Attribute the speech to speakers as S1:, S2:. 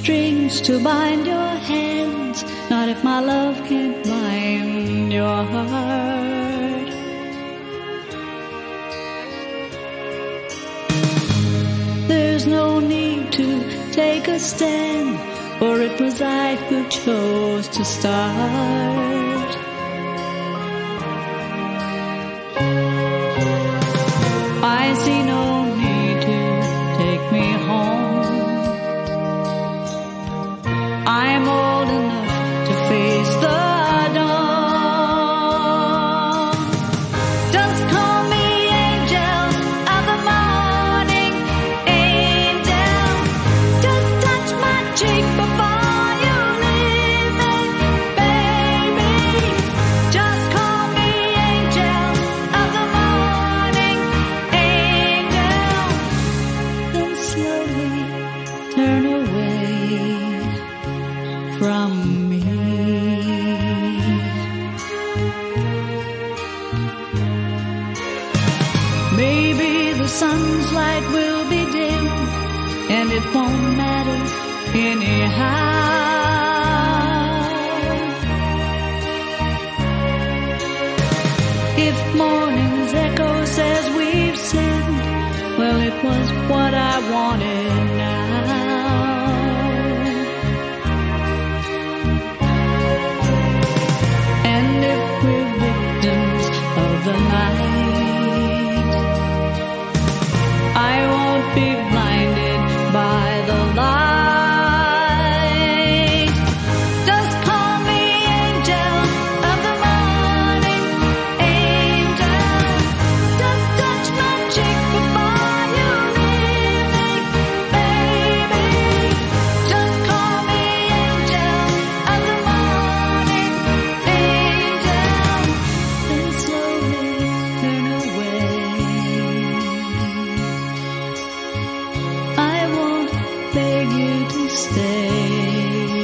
S1: strings to bind your hands, not if my love can't bind your heart. There's no need to take a stand, for it was I who chose to start. I see no need to take me home. I'm old enough to face the dawn. Just call me angel of the morning, angel. Just touch my cheek before you leave me, baby. Just call me angel of the morning, angel. Then slowly turn away from me. Maybe the sun's light will be dim, and it won't matter anyhow. If morning's echo says we've sinned, well, it was what I wanted now. And if we're victims of the night, I won't be blinded by the light. Just call me angel of the morning, angel. Just touch my cheek before you leave me, baby. Just call me angel of the morning, angel. Then slowly turn away. I won't beg you to stay.